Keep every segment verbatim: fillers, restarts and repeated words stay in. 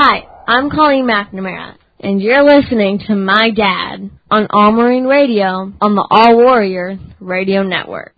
Hi, I'm Colleen McNamara, and you're listening to My Dad on All Marine Radio on the All Warrior Radio Network.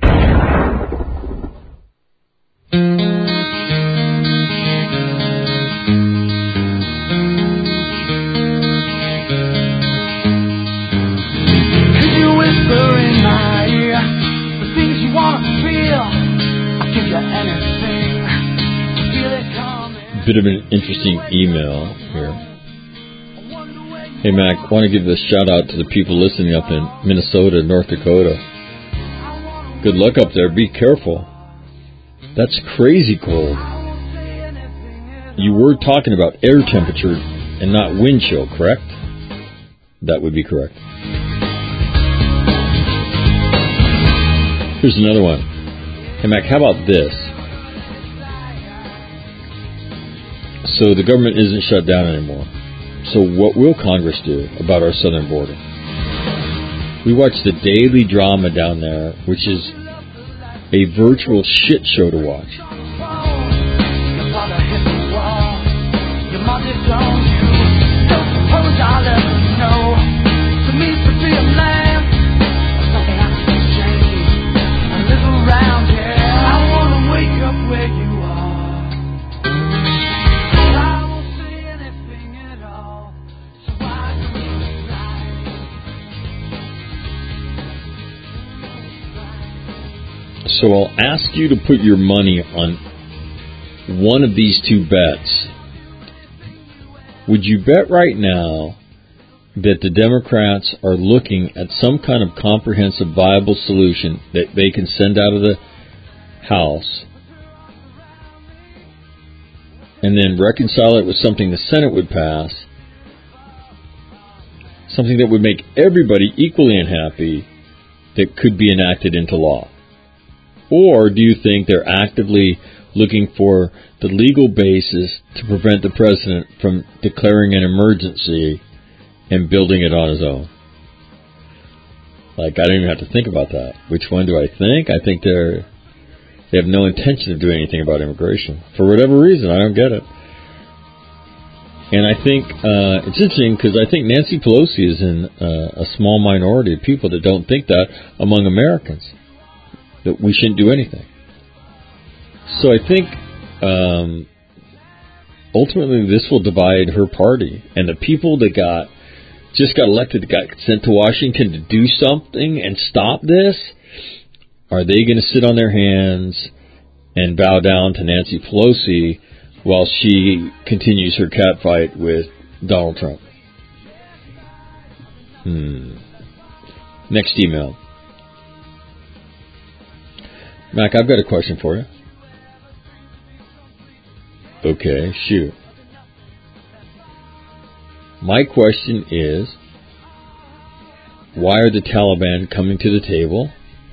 Could you whisper in my ear the things you want to feel? I'll give you anything to feel it coming. Bit of an interesting email here. Hey Mac, I want to give a shout out to the people listening up in Minnesota, North Dakota. Good luck up there. Be careful. That's crazy cold. You were talking about air temperature and not wind chill, correct? That would be correct. Here's another one. Hey Mac, how about this? So the government isn't shut down anymore. So what will Congress do about our southern border? We watch the daily drama down there, which is a virtual shit show to watch. So I'll ask you to put your money on one of these two bets. Would you bet right now that the Democrats are looking at some kind of comprehensive, viable solution that they can send out of the House and then reconcile it with something the Senate would pass, something that would make everybody equally unhappy that could be enacted into law? Or do you think they're actively looking for the legal basis to prevent the president from declaring an emergency and building it on his own? Like, I don't even have to think about that. Which one do I think? I think they're they have no intention of doing anything about immigration. For whatever reason, I don't get it. And I think uh, it's interesting because I think Nancy Pelosi is in uh, a small minority of people that don't think that among Americans, that we shouldn't do anything. So I think um, ultimately this will divide her party, and the people that got just got elected, that got sent to Washington to do something and stop this, are they going to sit on their hands and bow down to Nancy Pelosi while she continues her catfight with Donald Trump? Hmm. Next email. Mac, I've got a question for you. Okay, shoot. My question is, why are the Taliban coming to the table?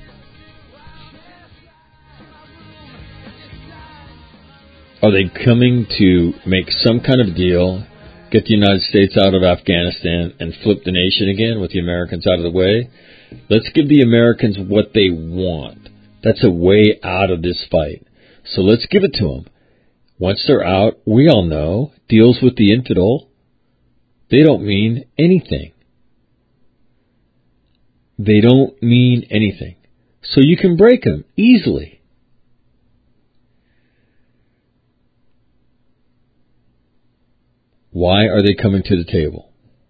Are they coming to make some kind of deal, get the United States out of Afghanistan, and flip the nation again with the Americans out of the way? Let's give the Americans what they want. That's a way out of this fight. So let's give it to them. Once they're out, we all know, deals with the infidel, they don't mean anything. They don't mean anything. So you can break them easily. Why are they coming to the table?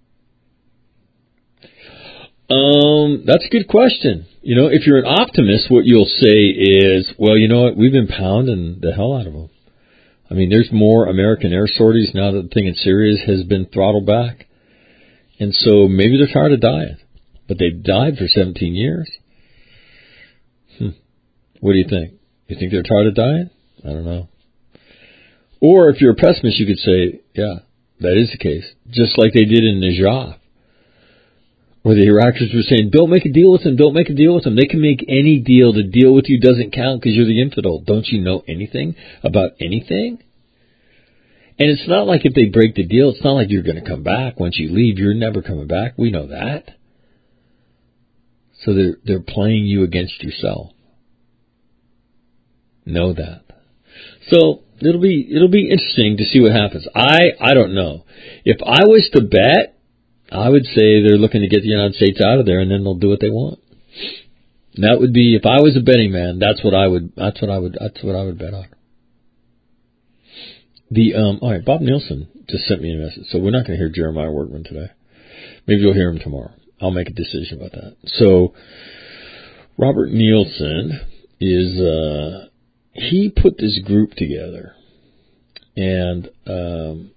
Um, that's a good question. You know, if you're an optimist, what you'll say is, well, you know what, we've been pounding the hell out of them. I mean, there's more American air sorties now that the thing in Syria has been throttled back. And so maybe they're tired of dying. But they've died for seventeen years. Hmm. What do you think? You think they're tired of dying? I don't know. Or if you're a pessimist, you could say, yeah, that is the case. Just like they did in Najaf, where the Iraqis were saying, don't make a deal with them, don't make a deal with them. They can make any deal. The deal with you doesn't count because you're the infidel. Don't you know anything about anything? And it's not like if they break the deal, it's not like you're going to come back. Once you leave, you're never coming back. We know that. So they're, they're playing you against yourself. Know that. So it'll be it'll be interesting to see what happens. I I don't know. If I was to bet, I would say they're looking to get the United States out of there, and then they'll do what they want. And that would be, if I was a betting man, that's what I would. That's what I would. That's what I would bet on. The um. All right, Bob Nielsen just sent me a message, so we're not going to hear Jeremiah Workman today. Maybe you'll hear him tomorrow. I'll make a decision about that. So, Robert Nielsen is uh, he put this group together, and um.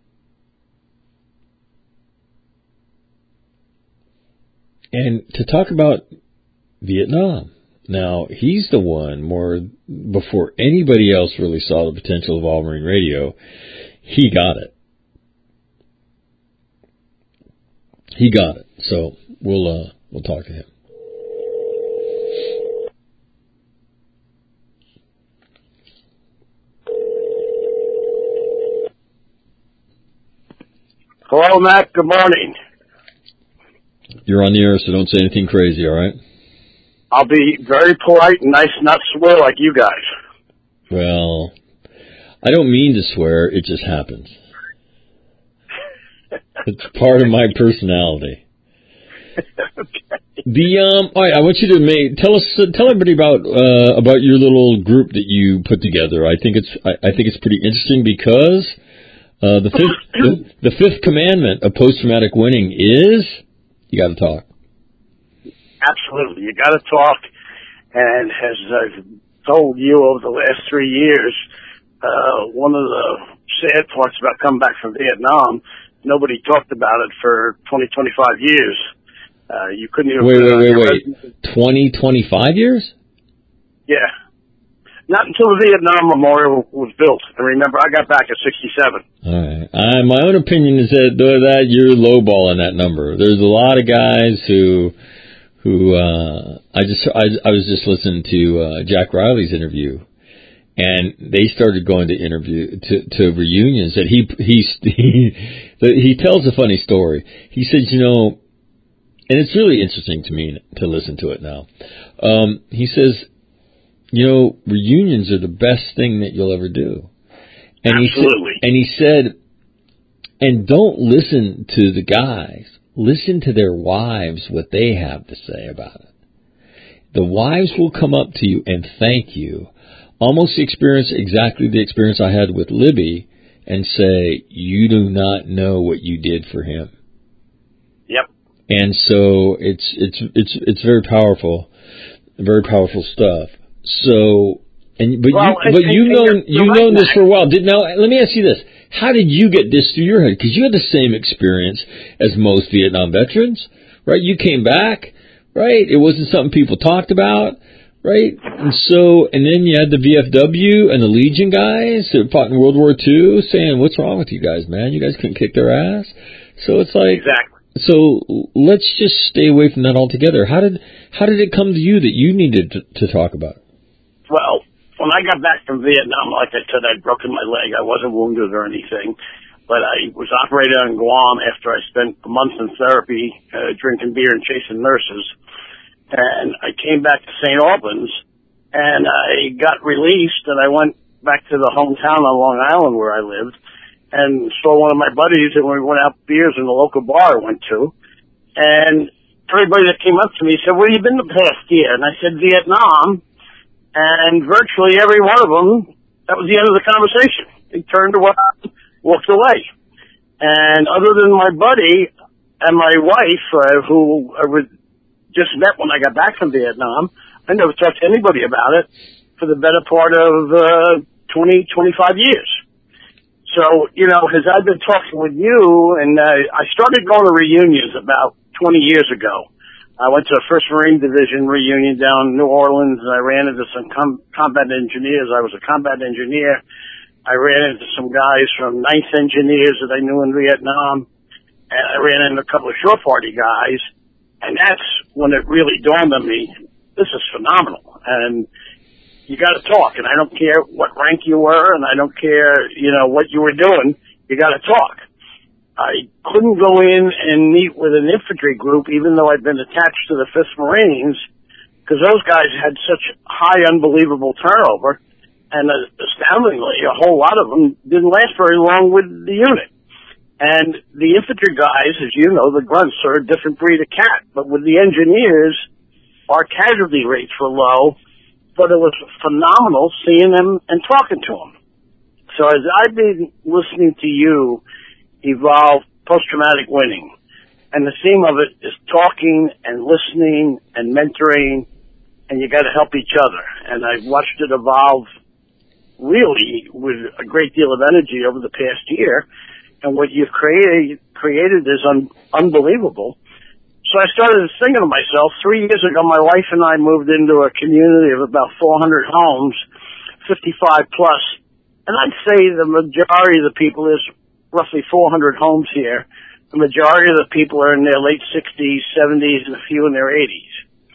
And to talk about Vietnam. Now, he's the one, more before anybody else really saw the potential of All Marine Radio, he got it. He got it. So we'll uh, we'll talk to him. Hello, Matt. Good morning. You're on the air, so don't say anything crazy, all right? I'll be very polite and nice, not swear like you guys. Well, I don't mean to swear. It just happens. It's part of my personality. Okay. The um, all right, I want you to make tell us uh, tell everybody about uh, about your little group that you put together. I think it's I, I think it's pretty interesting because uh, the fifth the, the fifth commandment of post traumatic winning is you got to talk. Absolutely, you got to talk. And as I've told you over the last three years, uh, one of the sad parts about coming back from Vietnam, nobody talked about it for twenty, twenty-five years. Uh, you couldn't even... Wait, wait, wait, wait. twenty, twenty-five years? Yeah. Not until the Vietnam Memorial was built. And remember, I got back at sixty-seven. All right. Uh, my own opinion is that, that you're lowballing that number. There's a lot of guys who... who uh I just I, I was just listening to uh, Jack Riley's interview, and they started going to interview to, to reunions. That he he he he tells a funny story. He says, you know, and it's really interesting to me to listen to it now. Um, he says, you know, reunions are the best thing that you'll ever do. And Absolutely. He said, and he said, and don't listen to the guys. Listen to their wives, what they have to say about it. The wives will come up to you and thank you, almost experience exactly the experience I had with Libby, and say, you do not know what you did for him. Yep. And so it's it's it's it's very powerful, very powerful stuff. So, and but well, you and, but and, you and know you're, you've you're known right, this for a while. Did now? Let me ask you this. How did you get this through your head? Because you had the same experience as most Vietnam veterans, right? You came back, right? It wasn't something people talked about, right? And so, and then you had the V F W and the Legion guys that fought in World War Two saying, what's wrong with you guys, man? You guys couldn't kick their ass. So it's like, exactly. So let's just stay away from that altogether. How did, how did it come to you that you needed to, to talk about it? Well, when I got back from Vietnam, like I said, I'd broken my leg. I wasn't wounded or anything, but I was operated on Guam after I spent a month in therapy, uh, drinking beer and chasing nurses. And I came back to Saint Albans, and I got released, and I went back to the hometown on Long Island where I lived, and saw one of my buddies, and we went out beers in the local bar I went to. And everybody that came up to me said, where have you been the past year? And I said, Vietnam. And virtually every one of them, that was the end of the conversation. They turned away, walked away. And other than my buddy and my wife, uh, who I was just met when I got back from Vietnam, I never talked to anybody about it for the better part of uh, twenty, twenty-five years. So, you know, as I've been talking with you, and uh, I started going to reunions about twenty years ago. I went to a first Marine Division reunion down in New Orleans, and I ran into some com- combat engineers. I was a combat engineer. I ran into some guys from ninth Engineers that I knew in Vietnam, and I ran into a couple of shore party guys, and that's when it really dawned on me, this is phenomenal, and you got to talk, and I don't care what rank you were, and I don't care, you know, what you were doing, you got to talk. I couldn't go in and meet with an infantry group, even though I'd been attached to the fifth Marines, because those guys had such high, unbelievable turnover. And uh, astoundingly, a whole lot of them didn't last very long with the unit. And the infantry guys, as you know, the grunts are a different breed of cat. But with the engineers, our casualty rates were low, but it was phenomenal seeing them and talking to them. So as I've been listening to you evolve post-traumatic winning, and the theme of it is talking and listening and mentoring, and you got to help each other. And I've watched it evolve really with a great deal of energy over the past year, and what you've created created is un, unbelievable. So I started thinking to myself, three years ago, my wife and I moved into a community of about four hundred homes, fifty-five plus, and I'd say the majority of the people, there's roughly four hundred homes here, the majority of the people are in their late sixties, seventies, and a few in their eighties.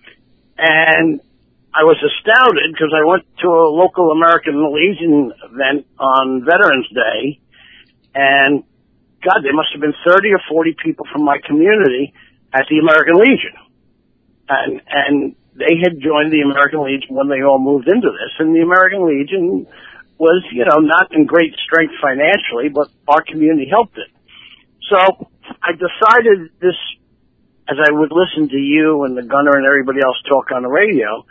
And I was astounded because I went to a local American Legion event on Veterans Day, and God, there must have been thirty or forty people from my community at the American Legion. And, and they had joined the American Legion when they all moved into this, and the American Legion was, you know, not in great strength financially, but our community helped it. So I decided this, as I would listen to you and the gunner and everybody else talk on the radio,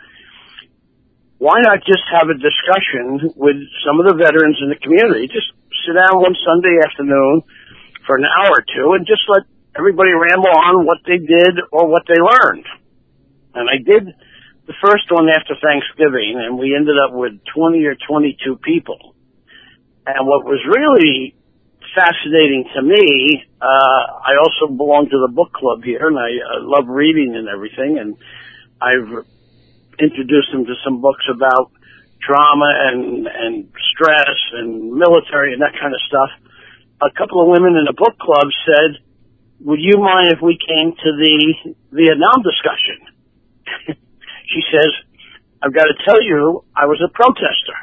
why not just have a discussion with some of the veterans in the community? Just sit down one Sunday afternoon for an hour or two and just let everybody ramble on what they did or what they learned. And I did the first one after Thanksgiving, and we ended up with twenty or twenty-two people. And what was really fascinating to me, uh, I also belong to the book club here, and I uh, love reading and everything, and I've introduced them to some books about trauma and, and stress and military and that kind of stuff. A couple of women in the book club said, would you mind if we came to the Vietnam discussion? She says, I've got to tell you, I was a protester.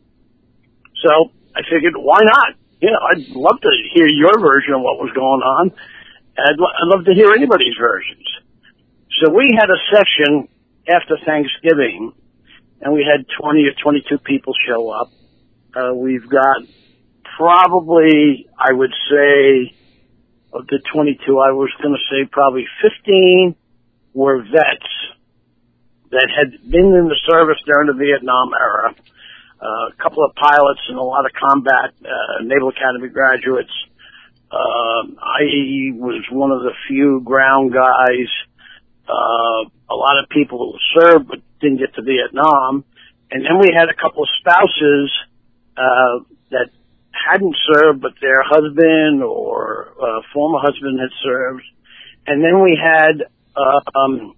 So I figured, why not? You know, I'd love to hear your version of what was going on. I'd, lo- I'd love to hear anybody's versions. So we had a session after Thanksgiving, and we had twenty or twenty-two people show up. Uh, we've got probably, I would say, of the twenty-two, I was going to say probably fifteen were vets that had been in the service during the Vietnam era. Uh, a couple of pilots and a lot of combat, uh, Naval Academy graduates. Uh, I was one of the few ground guys. Uh, a lot of people who served but didn't get to Vietnam. And then we had a couple of spouses, uh, that hadn't served, but their husband or, uh, former husband had served. And then we had, uh, um,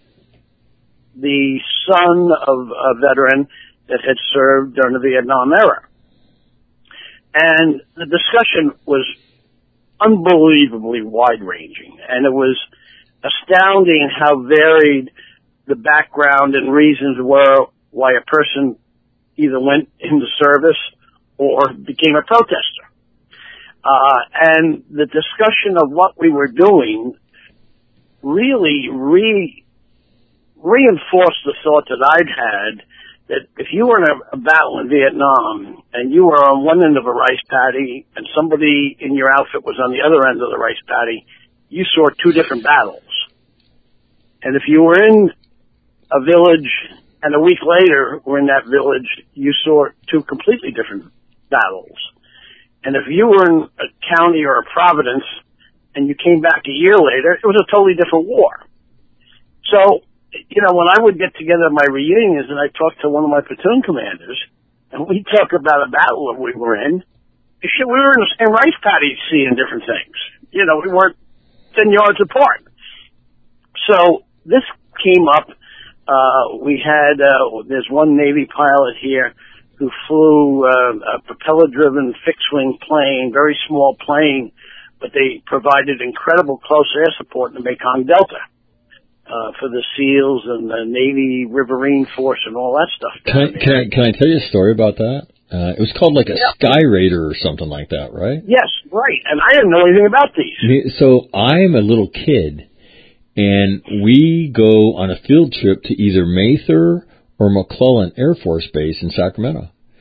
the son of a veteran that had served during the Vietnam era. And the discussion was unbelievably wide-ranging, and it was astounding how varied the background and reasons were why a person either went into service or became a protester. Uh, and the discussion of what we were doing really re- reinforced the thought that I'd had that if you were in a, a battle in Vietnam and you were on one end of a rice paddy and somebody in your outfit was on the other end of the rice paddy, you saw two different battles. And if you were in a village and a week later were in that village, you saw two completely different battles. And if you were in a county or a province and you came back a year later, it was a totally different war. So, you know, when I would get together at my reunions and I talked to one of my platoon commanders and we talk about a battle that we were in, shit, we were in the same rice paddy seeing different things. You know, we weren't ten yards apart. So this came up. Uh, we had, uh, there's one Navy pilot here who flew uh, a propeller-driven fixed-wing plane, very small plane, but they provided incredible close air support in the Mekong Delta uh, for the SEALs and the Navy Riverine Force and all that stuff. Can I, can, I, can I tell you a story about that? Uh, it was called like a yeah. Sky Raider or something like that, right? Yes, right. And I didn't know anything about these. So I'm a little kid, and we go on a field trip to either Mather or McClellan Air Force Base in Sacramento.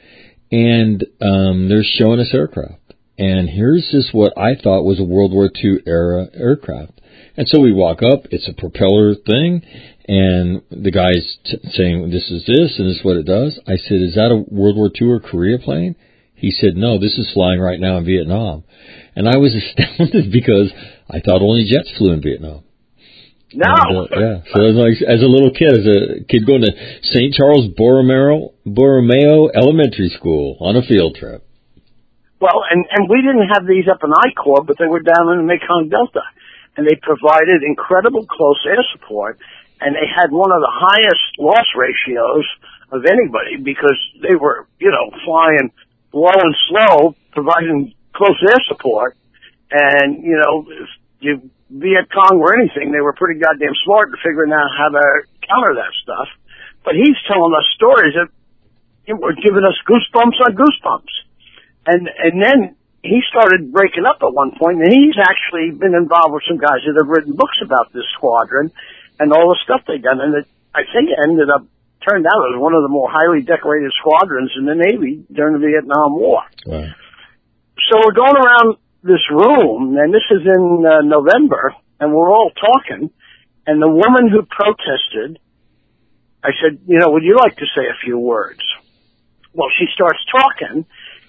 and um, they're showing us aircraft. And here's just what I thought was a World War Two era aircraft. And so we walk up, it's a propeller thing, and the guy's t- saying, this is this, and this is what it does. I said, is that a World War Two or Korea plane? He said, no, this is flying right now in Vietnam. And I was astounded because I thought only jets flew in Vietnam. No. And, uh, yeah. So as, like, as a little kid, as a kid going to Saint Charles Borromeo, Borromeo Elementary School on a field trip. Well, and, and we didn't have these up in I Corps, but they were down in the Mekong Delta. And they provided incredible close air support, and they had one of the highest loss ratios of anybody because they were, you know, flying low and slow, providing close air support. And, you know, if you Viet Cong or anything, they were pretty goddamn smart in figuring out how to counter that stuff. But he's telling us stories that were giving us goosebumps on goosebumps. And, and then he started breaking up at one point, and he's actually been involved with some guys that have written books about this squadron and all the stuff they've done. And it, I think it ended up, turned out as one of the more highly decorated squadrons in the Navy during the Vietnam War. Wow. So we're going around this room, and this is in uh, November, and we're all talking, and the woman who protested, I said, you know, would you like to say a few words? Well, she starts talking,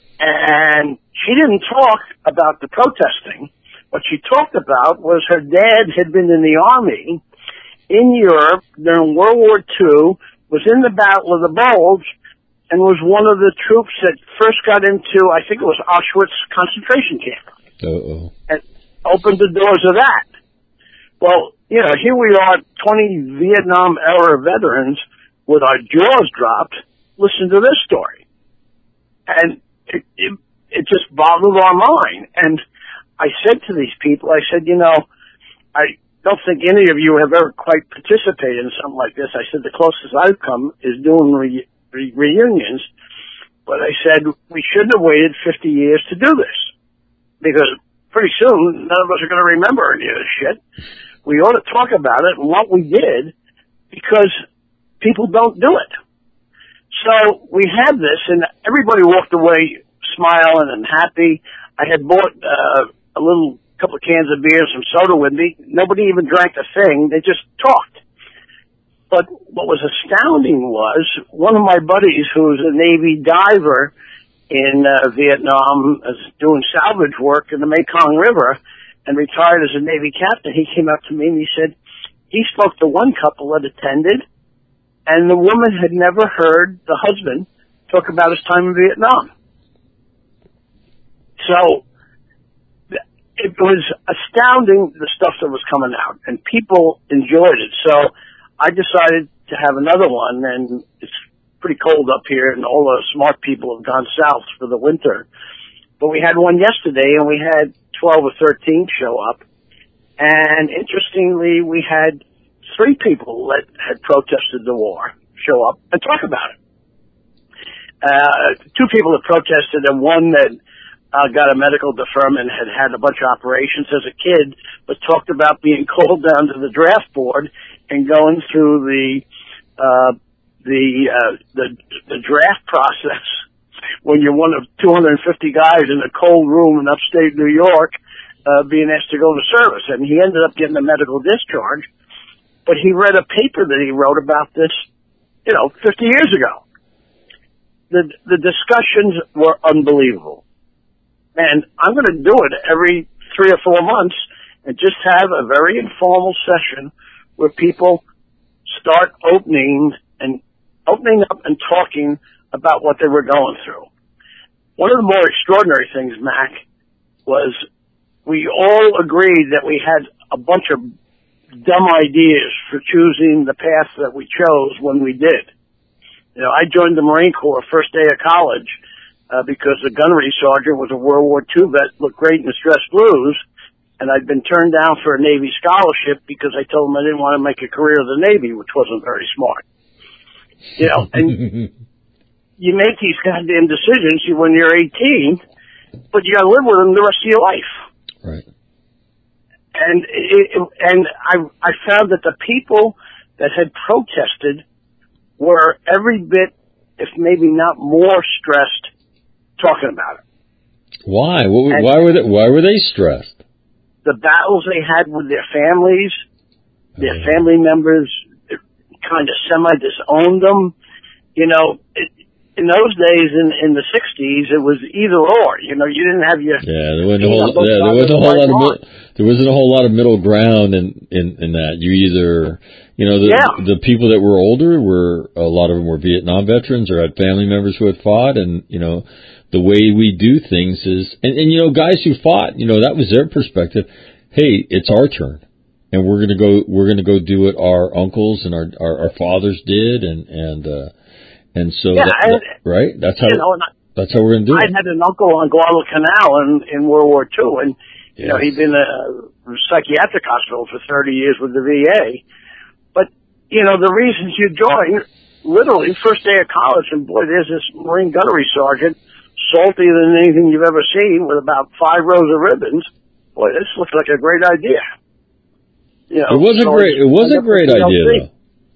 and she didn't talk about the protesting. What she talked about was her dad had been in the Army in Europe during World War Two, was in the Battle of the Bulge, and was one of the troops that first got into, I think it was Auschwitz concentration camp. Uh-oh. And opened the doors of that. Well, you know, here we are, twenty Vietnam-era veterans with our jaws dropped. Listen to this story. And it, it, it just boggled our mind. And I said to these people, I said, you know, I don't think any of you have ever quite participated in something like this. I said, the closest I've come is doing re- re- reunions. But I said, we shouldn't have waited fifty years to do this. Because pretty soon, none of us are going to remember any of this shit. We ought to talk about it and what we did, because people don't do it. So we had this, and everybody walked away smiling and happy. I had bought uh, a little couple of cans of beer, some soda with me. Nobody even drank a thing. They just talked. But what was astounding was one of my buddies, who was a Navy diver in uh, Vietnam, as doing salvage work in the Mekong River, and retired as a Navy captain, he came up to me and he said he spoke to one couple that attended, and the woman had never heard the husband talk about his time in Vietnam. So it was astounding, the stuff that was coming out, and people enjoyed it. So I decided to have another one, and it's pretty cold up here, and all the smart people have gone south for the winter. But we had one yesterday, and we had twelve or thirteen show up. And interestingly, we had three people that had protested the war show up and talk about it. Uh, two people that protested, and one that uh, got a medical deferment, had had a bunch of operations as a kid, but talked about being called down to the draft board and going through the uh the uh the the draft process when you're one of two hundred fifty guys in a cold room in upstate New York, uh being asked to go to service. And he ended up getting a medical discharge, but he read a paper that he wrote about this, you know, fifty years ago. The the discussions were unbelievable. And I'm going to do it every three or four months and just have a very informal session where people start opening and opening up and talking about what they were going through. One of the more extraordinary things, Mac, was we all agreed that we had a bunch of dumb ideas for choosing the path that we chose when we did. You know, I joined the Marine Corps first day of college uh, because the gunnery sergeant was a World War Two vet, looked great in the Stress Blues, and I'd been turned down for a Navy scholarship because I told him I didn't want to make a career of the Navy, which wasn't very smart. You know, and you make these goddamn decisions when you're eighteen, but you gotta live with them the rest of your life. Right. And it, and I I found that the people that had protested were every bit, if maybe not more stressed talking about it. Why? What, And why were they, why were they stressed? The battles they had with their families, their Oh. family members kind of semi-disowned them. You know, it, in those days, in in the sixties, it was either or. You know, you didn't have your Yeah, there wasn't a you whole, know, yeah, there both wasn't a sides whole of lot the of white mid, there wasn't a whole lot of middle ground in, in, in that. You either, you know, the Yeah. the people that were older were, a lot of them were Vietnam veterans or had family members who had fought, and, you know, the way we do things is, and, and you know, guys who fought, you know, that was their perspective. Hey, it's our turn, and we're gonna go, we're gonna go do what our uncles and our our, our fathers did, and and uh, and so Yeah, that, and, that, right, that's how you know, and I, that's how we're gonna do I it. had an uncle on Guadalcanal in, in World War Two, and you know Yes. he'd been in a psychiatric hospital for thirty years with the V A. But you know the reasons you join, literally first day of college, and boy, there's this Marine gunnery sergeant, saltier than anything you've ever seen, with about five rows of ribbons. Boy, this looks like a great idea. You know, It was a so great, it was a I great never- idea though.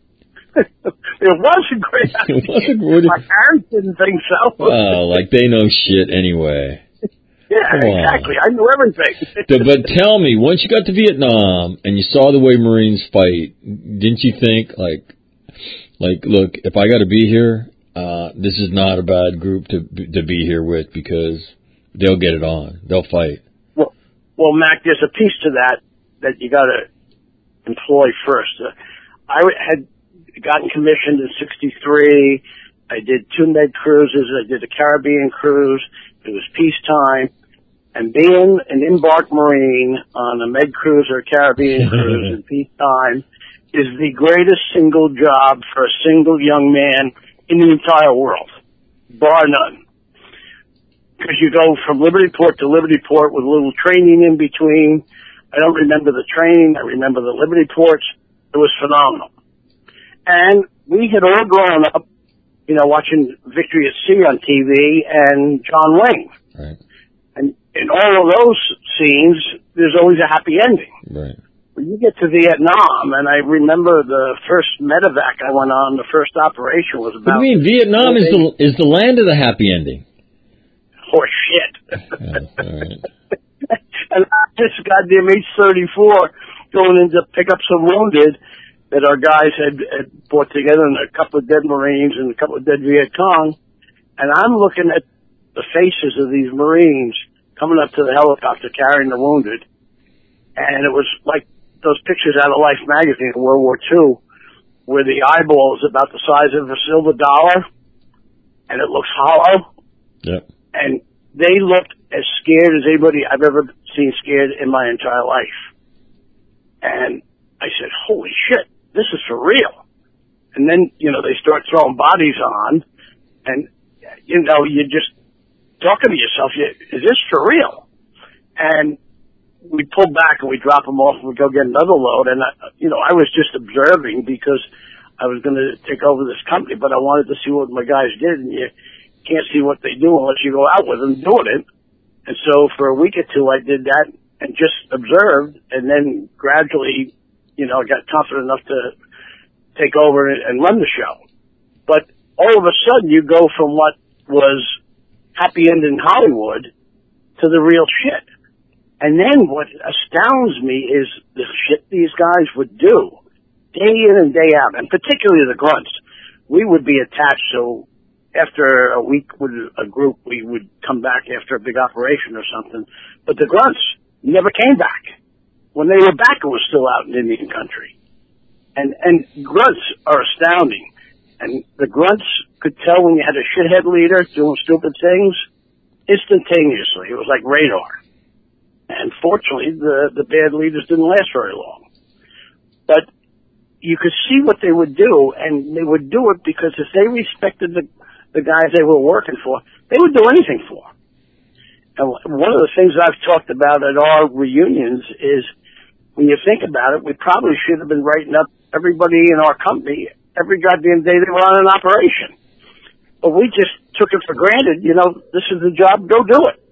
It was a great idea. It was a great- My parents didn't think so. Well, like they know shit anyway. Yeah, Come on. exactly. I knew everything. But but tell me, once you got to Vietnam and you saw the way Marines fight, didn't you think like, like, look, if I got to be here, uh, this is not a bad group to to be here with because they'll get it on, they'll fight. Well, well, Mac, there's a piece to that that you got to employ first. Uh, I had gotten commissioned in sixty-three. I did two med cruises. I did a Caribbean cruise. It was peacetime. And being an embarked Marine on a med cruise or a Caribbean cruise in peacetime is the greatest single job for a single young man in the entire world, bar none. Because you go from Liberty Port to Liberty Port with a little training in between. I don't remember the training. I remember the Liberty Ports. It was phenomenal. And we had all grown up, you know, watching Victory at Sea on T V and John Wayne. Right. And in all of those scenes, there's always a happy ending. Right. When you get to Vietnam, and I remember the first medevac I went on, the first operation was What about... do you mean Vietnam is the is the land of the happy ending? Horse shit. Yeah, all right. And this goddamn H thirty-four going in to pick up some wounded that our guys had, had brought together, and a couple of dead Marines and a couple of dead Viet Cong. And I'm looking at the faces of these Marines coming up to the helicopter carrying the wounded. And it was like those pictures out of Life magazine in World War Two, where the eyeball is about the size of a silver dollar, and it looks hollow. Yep. And they looked as scared as anybody I've ever seen scared in my entire life. And I said, holy shit, this is for real. And then, you know, they start throwing bodies on, and, you know, you're just talking to yourself, is this for real? And we pull back and we drop them off and we go get another load. And, I, you know, I was just observing because I was going to take over this company, but I wanted to see what my guys did. And you can't see what they do unless you go out with them doing it. And so for a week or two, I did that and just observed. And then gradually, you know, I got confident enough to take over and run the show. But all of a sudden, you go from what was happy end in Hollywood to the real shit. And then what astounds me is the shit these guys would do day in and day out, and particularly the grunts. We would be attached, so after a week with a group, we would come back after a big operation or something. But the grunts never came back. When they were back, it was still out in Indian country. And, and grunts are astounding. And the grunts could tell when you had a shithead leader doing stupid things instantaneously. It was like radar. And fortunately, the, the bad leaders didn't last very long. But you could see what they would do, and they would do it because if they respected the, the guys they were working for, they would do anything for. And one of the things I've talked about at our reunions is, when you think about it, we probably should have been writing up everybody in our company every goddamn day they were on an operation. But we just took it for granted, you know, this is the job, go do it.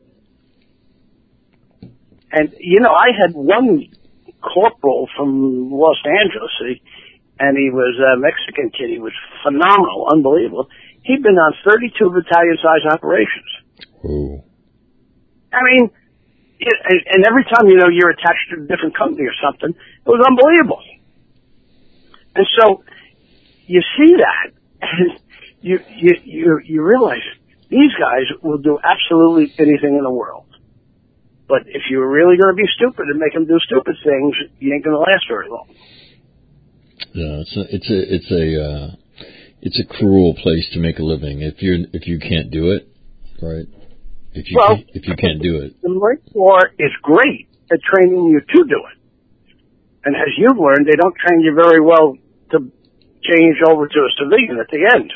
And, you know, I had one corporal from Los Angeles, he, and he was a Mexican kid. He was phenomenal, unbelievable. He'd been on thirty-two battalion-size operations. Ooh. I mean, it, and, and every time, you know, you're attached to a different company or something, it was unbelievable. And so you see that, and you, you, you, you realize these guys will do absolutely anything in the world. But if you're really going to be stupid and make them do stupid things, you ain't going to last very long. Yeah, it's a, it's a, it's a, uh, it's a cruel place to make a living if you if you can't do it, right? If you well, can't, if you can't do it, the Marine Corps is great at training you to do it. And as you've learned, they don't train you very well to change over to a civilian at the end.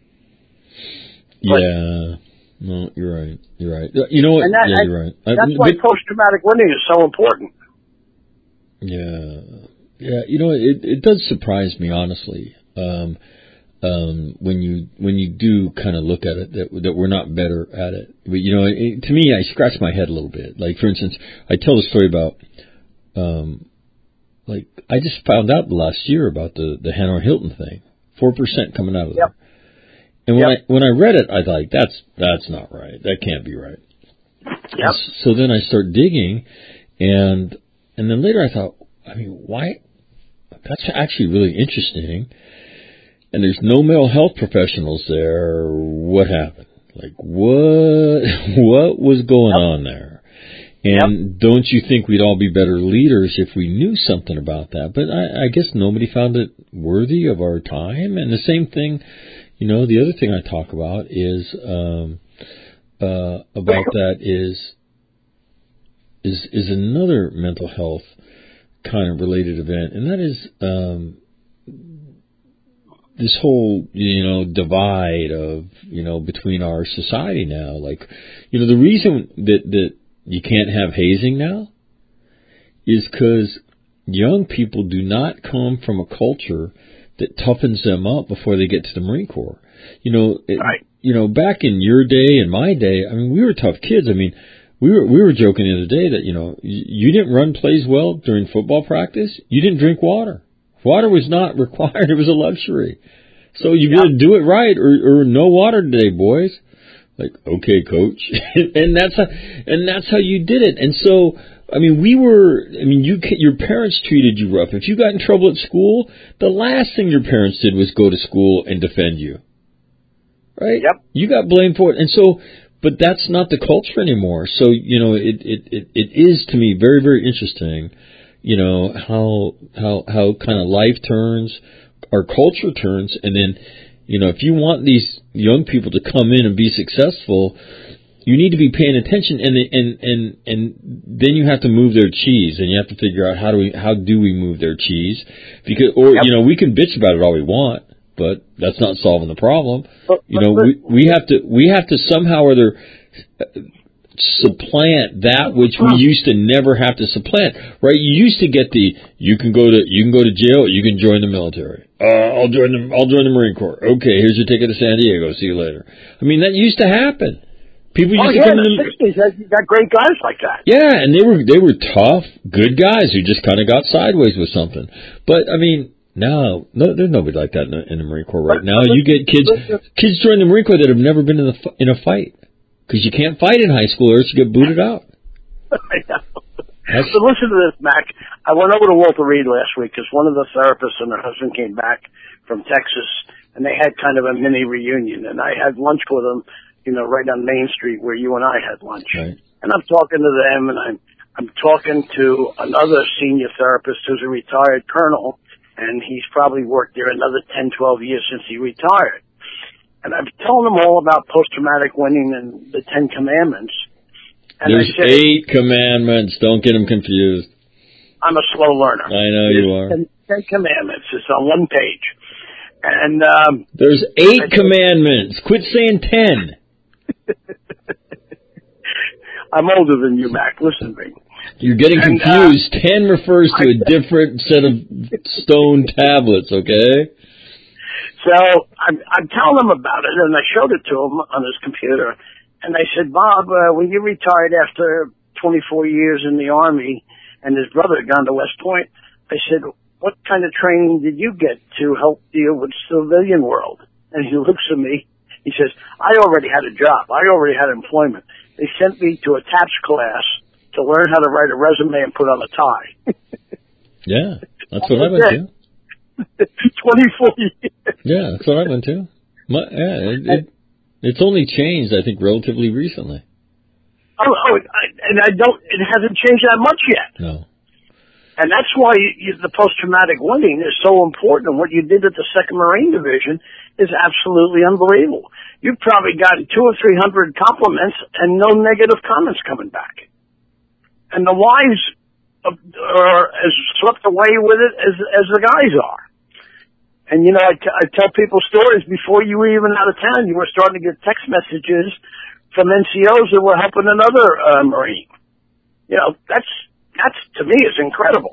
But, yeah, no, you're right. You're right. You know what? And that, yeah, and you're right. That's I, why but, post-traumatic winning is so important. Yeah, yeah. You know, it it does surprise me honestly. Um, um, when you when you do kind of look at it, that that we're not better at it. But you know, it, to me, I scratch my head a little bit. Like for instance, I tell the story about, um, like I just found out last year about the the Hanoi Hilton thing, four percent coming out of there. Yep. And when yep. I when I read it, I thought that's that's not right. That can't be right. Yep. So then I start digging, and and then later I thought, I mean, why? That's actually really interesting. And there's no mental health professionals there. What happened? Like, what what was going yep. on there? And yep. don't you think we'd all be better leaders if we knew something about that? But I, I guess nobody found it worthy of our time. And the same thing, you know, the other thing I talk about is um, uh, about that is is is another mental health kind of related event, and that is um, this whole, you know, divide of, you know, between our society now. Like, you know, the reason that, that you can't have hazing now is because young people do not come from a culture that toughens them up before they get to the Marine Corps. You know, it, right. you know, back in your day and my day, I mean, we were tough kids. I mean, we were we were joking the other day that, you know, you, you didn't run plays well during football practice. You didn't drink water. Water was not required. It was a luxury. So you got to do it right, or, or no water today, boys. Like, okay, coach. and that's how, and that's how you did it. And so, I mean, we were, I mean, you, your parents treated you rough. If you got in trouble at school, the last thing your parents did was go to school and defend you. Right? Yep. You got blamed for it. And so, but that's not the culture anymore. So, you know, it, it, it, it is to me very, very interesting, you know, how, how, how kind of life turns, our culture turns, and then, you know, if you want these young people to come in and be successful, you need to be paying attention, and and and and then you have to move their cheese, and you have to figure out how do we how do we move their cheese, because or yep. you know, we can bitch about it all we want, but that's not solving the problem. But, you know, but, we we have to we have to somehow or other supplant that which we used to never have to supplant, right? You used to get the you can go to you can go to jail, you can join the military. Uh, I'll join the I'll join the Marine Corps. Okay, here's your ticket to San Diego. See you later. I mean, that used to happen. People used oh, to yeah, come in in the sixties. You got great guys like that. Yeah, and they were they were tough, good guys who just kind of got sideways with something. But I mean, now no, there's nobody like that in the, in the Marine Corps right but, now. But you get kids kids join the Marine Corps that have never been in the in a fight. Because you can't fight in high school or else you get booted out. I know. So listen to this, Mac. I went over to Walter Reed last week because one of the therapists and her husband came back from Texas, and they had kind of a mini reunion. And I had lunch with them, you know, right on Main Street where you and I had lunch. Right. And I'm talking to them, and I'm I'm talking to another senior therapist who's a retired colonel, and he's probably worked there another ten, twelve years since he retired. And I'm telling them all about post-traumatic winning and the Ten Commandments. And There's I said, eight commandments. Don't get them confused. I'm a slow learner. I know There's you are. Ten, ten Commandments. It's on one page. And um, there's eight said, commandments. Quit saying ten. I'm older than you, Mac. Listen to me. You're getting and, confused. Uh, ten refers to a different set of stone tablets, okay? So I'm, I'm telling him about it, and I showed it to him on his computer. And I said, Bob, uh, when you retired after twenty-four years in the Army, and his brother had gone to West Point, I said, what kind of training did you get to help deal with the civilian world? And he looks at me, He says, I already had a job. I already had employment. They sent me to a TAPS class to learn how to write a resume and put on a tie. Yeah, that's what I went to. twenty-four years. Yeah, that's what I went to. My, yeah, it, it, it's only changed, I think, relatively recently. Oh, oh I, and I don't, it hasn't changed that much yet. No. And that's why you, you, the post-traumatic winning is so important. And what you did at the second Marine Division is absolutely unbelievable. You've probably gotten two or three hundred compliments and no negative comments coming back. And the wives are as swept away with it as, as the guys are. And, you know, I, t- I tell people stories before you were even out of town. You were starting to get text messages from N C Os that were helping another uh, Marine. You know, that's... That's, to me, is incredible.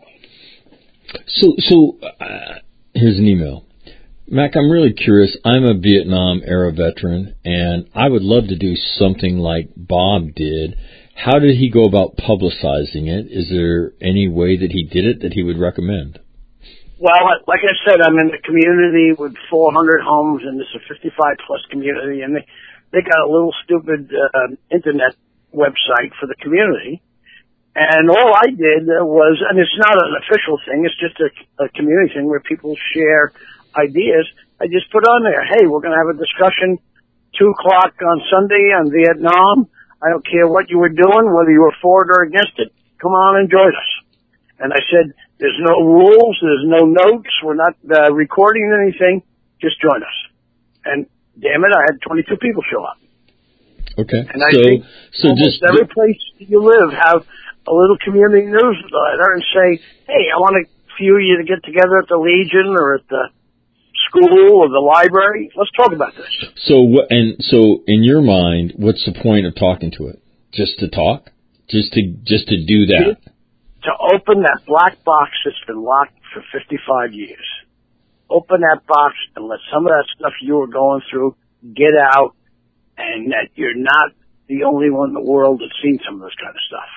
So, so uh, here's an email. Mac, I'm really curious. I'm a Vietnam-era veteran, and I would love to do something like Bob did. How did he go about publicizing it? Is there any way that he did it that he would recommend? Well, like I said, I'm in a community with four hundred homes, and it's a fifty-five plus community, and they, they got a little stupid uh, internet website for the community. And all I did was, and it's not an official thing, it's just a, a community thing where people share ideas. I just put on there, hey, we're going to have a discussion two o'clock on Sunday on Vietnam. I don't care what you were doing, whether you were for it or against it. Come on and join us. And I said, there's no rules, there's no notes, we're not uh, recording anything, just join us. And damn it, I had twenty-two people show up. Okay. And I so, think so almost just every place you live have a little community newsletter and say, hey, I want a few of you to get together at the Legion or at the school or the library. Let's talk about this. So, and so in your mind, what's the point of talking to it? Just to talk? Just to, just to do that? To open that black box that's been locked for fifty-five years. Open that box and let some of that stuff you were going through get out, and that you're not the only one in the world that's seen some of this kind of stuff.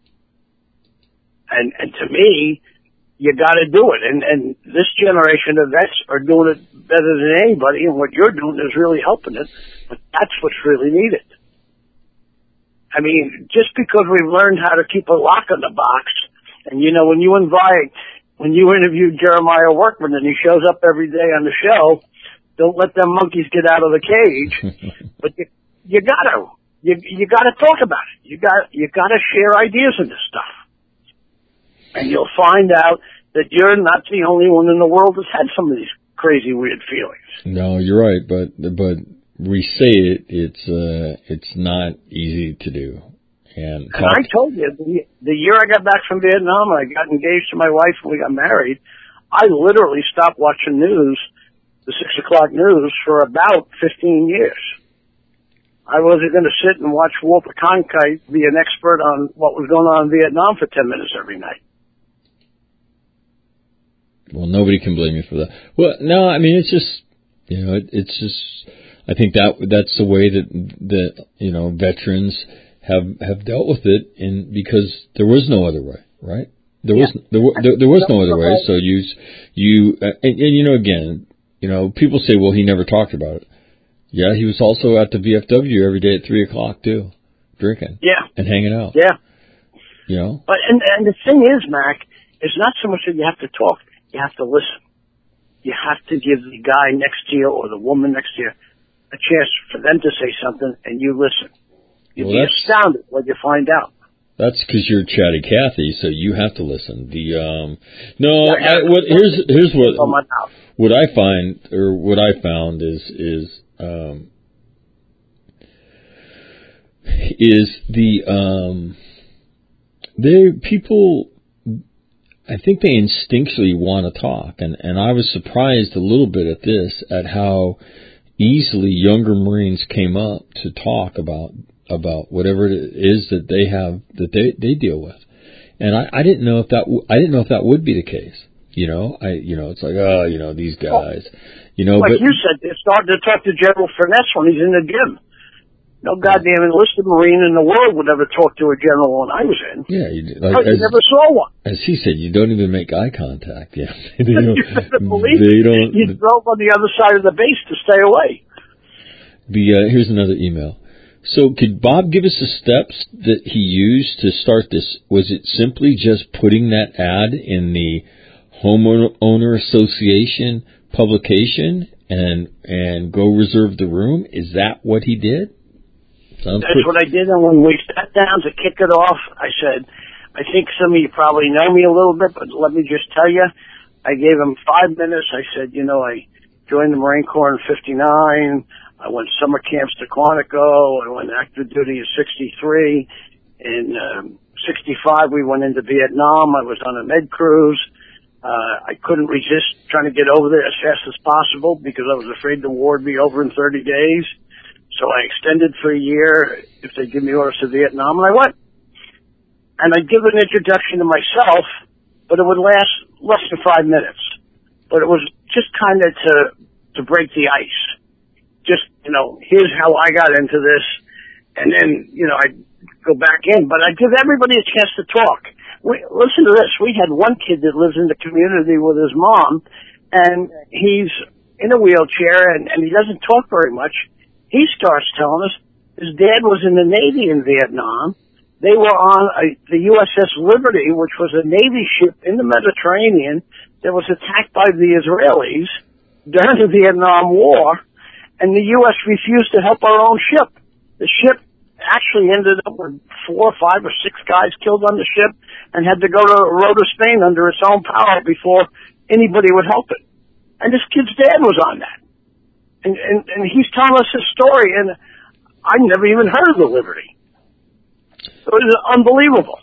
And, and to me, you got to do it. And, and this generation of vets are doing it better than anybody, and what you're doing is really helping it. But that's what's really needed. I mean, just because we've learned how to keep a lock on the box, and you know, when you invite, when you interview Jeremiah Workman and he shows up every day on the show, don't let them monkeys get out of the cage. But you, you gotta, you, you gotta talk about it. You got, you gotta share ideas in this stuff. And you'll find out that you're not the only one in the world that's had some of these crazy, weird feelings. No, you're right, but but we say it, it's uh, it's not easy to do. And, and I told you, the, the year I got back from Vietnam, I got engaged to my wife and we got married, I literally stopped watching news, the six o'clock news, for about fifteen years. I wasn't going to sit and watch Walter Cronkite be an expert on what was going on in Vietnam for ten minutes every night. Well, nobody can blame you for that. Well, no, I mean, it's just, you know, it, it's just, I think that that's the way that, that, you know, veterans have, have dealt with it, in, because there was no other way, right? There yeah. was, there, there, there was no other way. So you, you, uh, and, and you know, again, you know, people say, well, he never talked about it. Yeah, he was also at the V F W every day at three o'clock too, drinking. Yeah. And hanging out. Yeah. You know? But, and, and the thing is, Mac, it's not so much that you have to talk. You have to listen. You have to give the guy next to you or the woman next to you a chance for them to say something, and you listen. You'll well, be astounded when you find out. That's because you're Chatty Cathy, so you have to listen. The um, no, yeah, I, what here's here's what what I find or what I found is is um, is the um, they people. I think they instinctually want to talk, and, and I was surprised a little bit at this, at how easily younger Marines came up to talk about about whatever it is that they have that they, they deal with, and I, I didn't know if that w- I didn't know if that would be the case. You know, I you know it's like oh you know these guys, you know. Like but, you said, they're starting to talk to General Furness when he's in the gym. No goddamn enlisted Marine in the world would ever talk to a general when I was in. Yeah, you, like, as, you never saw one. As he said, you don't even make eye contact. Yeah, they don't, you better believe they don't. You drove on the other side of the base to stay away. The uh, here's another email. So could Bob give us the steps that he used to start this? Was it simply just putting that ad in the homeowner association publication and and go reserve the room? Is that what he did? Sounds That's pretty- what I did, and when we sat down to kick it off, I said, I think some of you probably know me a little bit, but let me just tell you, I gave him five minutes. I said, you know, I joined the Marine Corps in fifty-nine. I went summer camps to Quantico. I went active duty in sixty-three. In um, sixty-five, we went into Vietnam. I was on a med cruise. Uh, I couldn't resist trying to get over there as fast as possible because I was afraid the war would be over in thirty days. So I extended for a year if they give me orders to Vietnam, and I went. And I'd give an introduction to myself, but it would last less than five minutes. But it was just kind of to to break the ice. Just, you know, here's how I got into this, and then, you know, I'd go back in. But I'd give everybody a chance to talk. We, listen to this. We had one kid that lives in the community with his mom, and he's in a wheelchair, and, and he doesn't talk very much. He starts telling us his dad was in the Navy in Vietnam. They were on a, the U S S Liberty, which was a Navy ship in the Mediterranean that was attacked by the Israelis during the Vietnam War, and the U S refused to help our own ship. The ship actually ended up with four, five, or six guys killed on the ship and had to go to Rota, Spain under its own power before anybody would help it. And this kid's dad was on that. And, and, and he's telling us his story, and I've never even heard of the Liberty. It was unbelievable.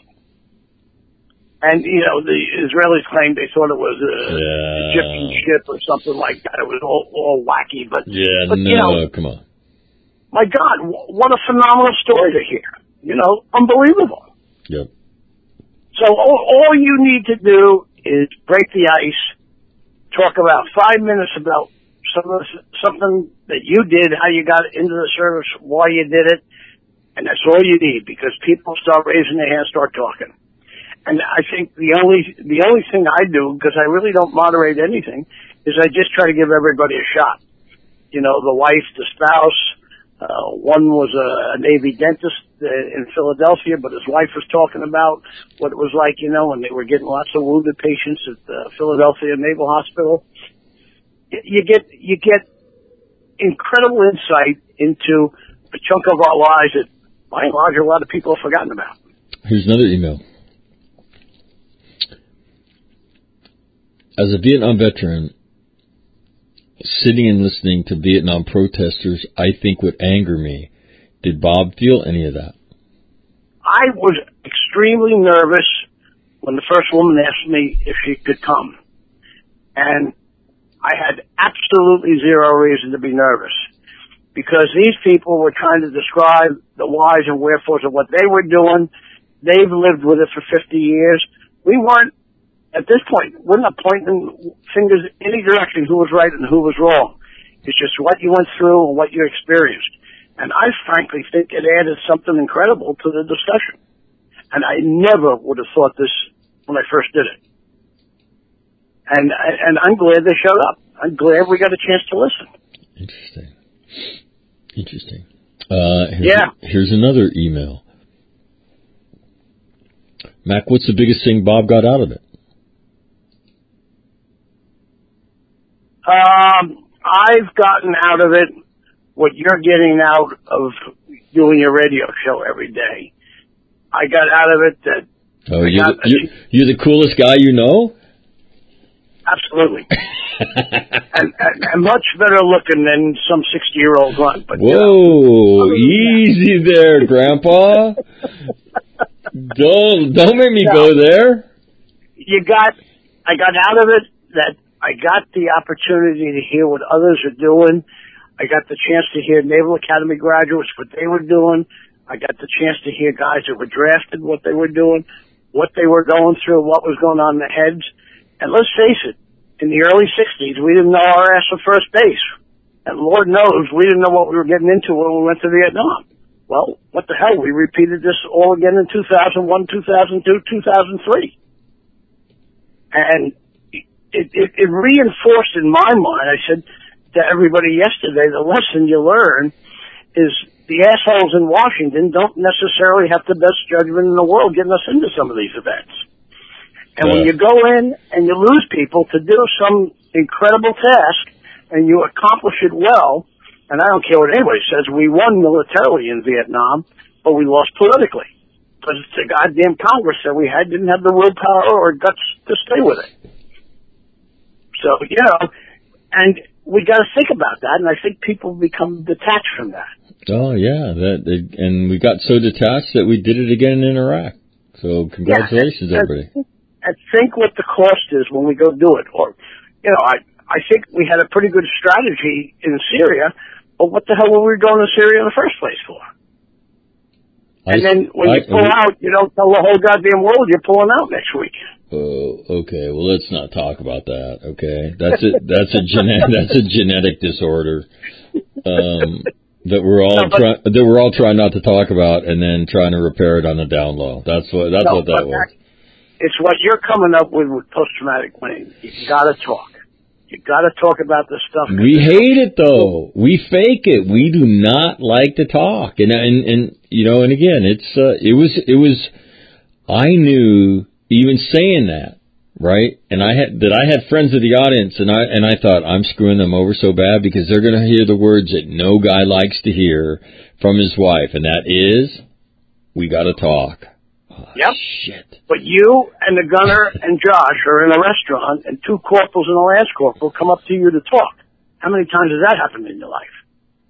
And, you know, the Israelis claimed they thought it was a yeah. Egyptian ship or something like that. It was all, all wacky, but, yeah, but no, you know, come on. My God, what a phenomenal story to hear. You know, unbelievable. Yep. So all, all you need to do is break the ice, talk about five minutes about some of the, something that you did, how you got into the service, why you did it, and that's all you need, because people start raising their hands, start talking. And I think the only the only thing I do, because I really don't moderate anything, is I just try to give everybody a shot. You know, the wife, the spouse. Uh, one was a, a Navy dentist uh, in Philadelphia, but his wife was talking about what it was like, you know, when they were getting lots of wounded patients at the Philadelphia Naval Hospital. You get you get incredible insight into a chunk of our lives that, by and large, a lot of people have forgotten about. Here's another email. As a Vietnam veteran, sitting and listening to Vietnam protesters, I think would anger me. Did Bob feel any of that? I was extremely nervous when the first woman asked me if she could come. And I had absolutely zero reason to be nervous, because these people were trying to describe the whys and wherefores of what they were doing. They've lived with it for fifty years. We weren't, at this point, we're not pointing fingers in any direction who was right and who was wrong. It's just what you went through and what you experienced. And I frankly think it added something incredible to the discussion. And I never would have thought this when I first did it. And, and I'm glad they showed up. I'm glad we got a chance to listen. Interesting. Interesting. Uh, here's yeah. A, here's another email. Mac, what's the biggest thing Bob got out of it? Um, I've gotten out of it what you're getting out of doing your radio show every day. I got out of it that... Oh, you're the, you're, you're the coolest guy you know? Absolutely. and, and, and much better looking than some sixty-year-old grunt. But, Whoa, you know, easy there, Grandpa. don't don't make me no. go there. You got, I got out of it that I got the opportunity to hear what others are doing. I got the chance to hear Naval Academy graduates, what they were doing. I got the chance to hear guys that were drafted, what they were doing, what they were going through, what was going on in their heads. And let's face it, in the early sixties, we didn't know our ass for first base. And Lord knows we didn't know what we were getting into when we went to Vietnam. Well, what the hell? We repeated this all again in two thousand one, two thousand two, two thousand three. And it, it, it reinforced in my mind, I said to everybody yesterday, the lesson you learn is the assholes in Washington don't necessarily have the best judgment in the world getting us into some of these events. And yeah. when you go in and you lose people to do some incredible task and you accomplish it well, and I don't care what anybody says, we won militarily in Vietnam, but we lost politically. Because the goddamn Congress that we had didn't have the willpower or guts to stay with it. So, you know, and we got to think about that, and I think people become detached from that. Oh, yeah, that and we got so detached that we did it again in Iraq. So congratulations, yeah, and, everybody. And think what the cost is when we go do it. Or, you know, I, I think we had a pretty good strategy in Syria, but what the hell were we going to Syria in the first place for? And I, then when I, you pull I, out, you don't tell the whole goddamn world you're pulling out next week. Oh, okay. Well, let's not talk about that. Okay, that's a that's a genetic that's a genetic disorder um, that we're all no, trying that we're all trying not to talk about, and then trying to repair it on the down low. That's what that's no, what that was. It's what you're coming up with with post traumatic pain. You got to talk. You got to talk about this stuff. We hate it though. We fake it. We do not like to talk. And and and you know, and again, it's uh, it was it was. I knew even saying that, right? And I had that I had friends of the audience, and I and I thought I'm screwing them over so bad because they're going to hear the words that no guy likes to hear from his wife, and that is, we got to talk. Oh, yep. Shit. But you and the gunner and Josh are in a restaurant, and two corporals and a lance corporal come up to you to talk. How many times has that happened in your life?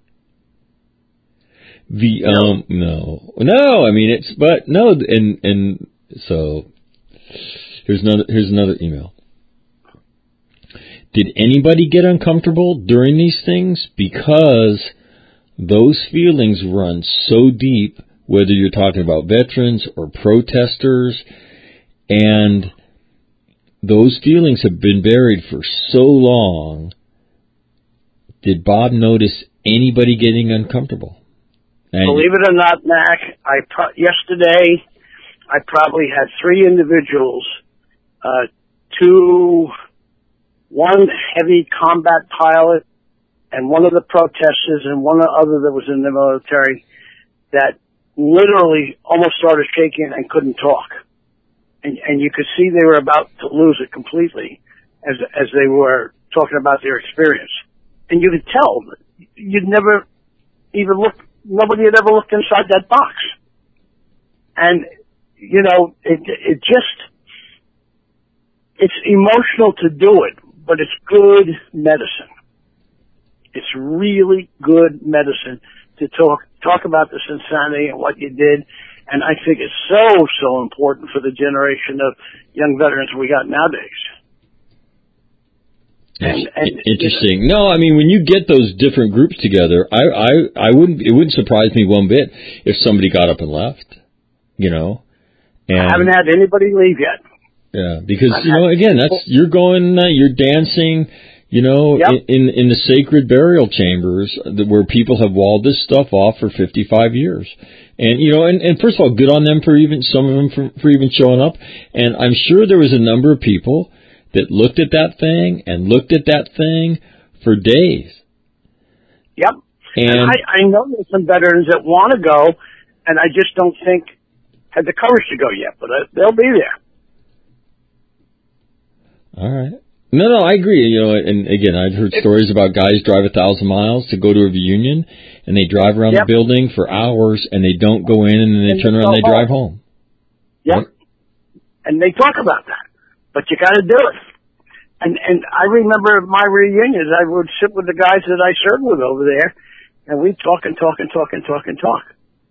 The um no no I mean it's but no and and so here's another here's another email. Did anybody get uncomfortable during these things? Because those feelings run so deep, whether you're talking about veterans or protesters, and those feelings have been buried for so long. Did Bob notice anybody getting uncomfortable? And believe it or not, Mac, I pro- yesterday I probably had three individuals, uh, two, one heavy combat pilot, and one of the protesters, and one other that was in the military, that literally almost started shaking and couldn't talk. And, and you could see they were about to lose it completely as as they were talking about their experience. And you could tell you'd never even looked, nobody had ever looked inside that box. And, you know, it it just, it's emotional to do it, but it's good medicine. It's really good medicine to talk talk about this insanity and what you did. And I think it's so, so important for the generation of young veterans we got nowadays. And, and, Interesting. You know, no, I mean, when you get those different groups together, I, I, I wouldn't, it wouldn't surprise me one bit if somebody got up and left, you know. And, I haven't had anybody leave yet. Yeah, because, I've you know, again, that's, you're going, uh, you're dancing, you know, yep. in, in the sacred burial chambers where people have walled this stuff off for fifty-five years. And, you know, and, and first of all, good on them for even, some of them for, for even showing up. And I'm sure there was a number of people that looked at that thing and looked at that thing for days. Yep. And, and I, I know there's some veterans that want to go, and I just don't think had the courage to go yet, but uh, they'll be there. All right. No, no, I agree. You know, and again, I've heard stories about guys drive a thousand miles to go to a reunion, and they drive around yep. the building for hours, and they don't go in, and then they and turn around and they home. drive home. Yep. Right? And they talk about that. But you got to do it. And and I remember my reunions, I would sit with the guys that I served with over there, and we'd talk and talk and talk and talk and talk.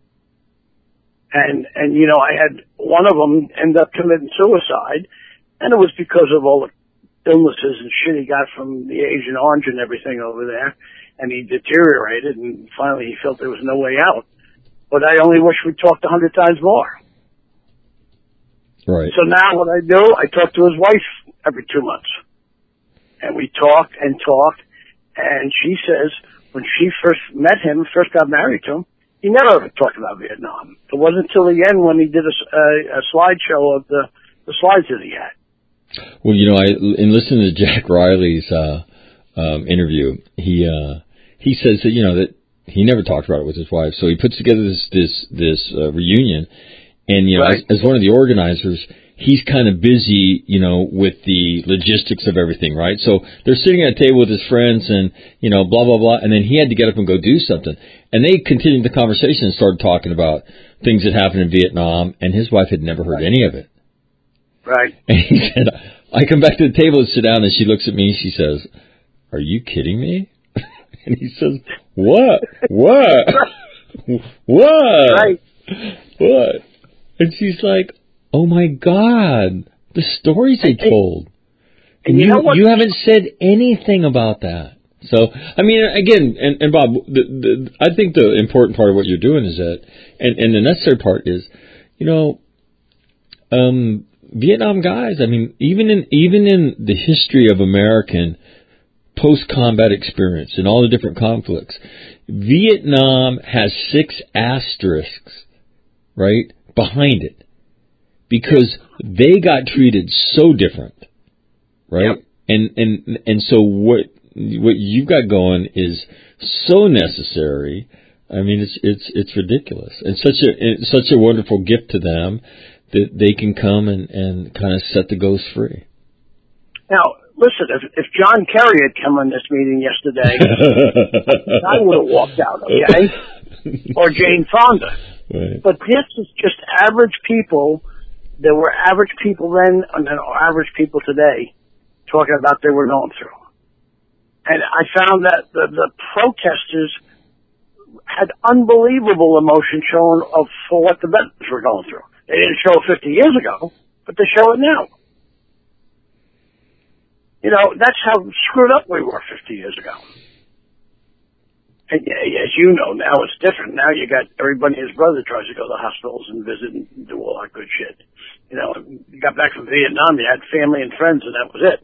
And, and you know, I had one of them end up committing suicide, and it was because of all the illnesses and shit he got from the Agent Orange and everything over there, and he deteriorated, and finally he felt there was no way out. But I only wish we'd talked a hundred times more. Right. So now what I do, I talk to his wife every two months. And we talk and talk. And she says when she first met him, first got married to him, he never ever talked about Vietnam. It wasn't until the end when he did a, a, a slideshow of the, the slides that he had. Well, you know, I, in listening to Jack Riley's uh, um, interview, he uh, he says that, you know, that he never talked about it with his wife. So he puts together this this this uh, reunion, and you know, Right. as, as one of the organizers, he's kind of busy, you know, with the logistics of everything, right? So they're sitting at a table with his friends, and you know, blah blah blah, and then he had to get up and go do something, and they continued the conversation and started talking about things that happened in Vietnam, and his wife had never heard any of it. Right. And he said, I come back to the table and sit down, and she looks at me and she says, "Are you kidding me?" And he says, "What? What? What? Right. What?" And she's like, "Oh my God, the stories they told. And, and you you, know what? you haven't said anything about that." So, I mean, again, and, and Bob, the, the, I think the important part of what you're doing is that, and, and the necessary part is, you know, um, Vietnam guys, I mean, even in, even in the history of American post-combat experience and all the different conflicts, Vietnam has six asterisks, right, behind it, because they got treated so different, right? Yep. And and and so what what you've got going is so necessary. I mean, it's it's it's ridiculous, and such a it's such a wonderful gift to them that they can come and and kind of set the ghost free. Now, listen, if, if John Kerry had come on this meeting yesterday, I would have walked out, okay? Or Jane Fonda. Right. But this is just average people. There were average people then, and then average people today, talking about they were going through. And I found that the, the protesters had unbelievable emotion shown of for what the veterans were going through. They didn't show it fifty years ago, but they show it now. You know, that's how screwed up we were fifty years ago. And as you know, now it's different. Now you got everybody and his brother tries to go to the hospitals and visit and do all that good shit. You know, you got back from Vietnam, you had family and friends, and that was it.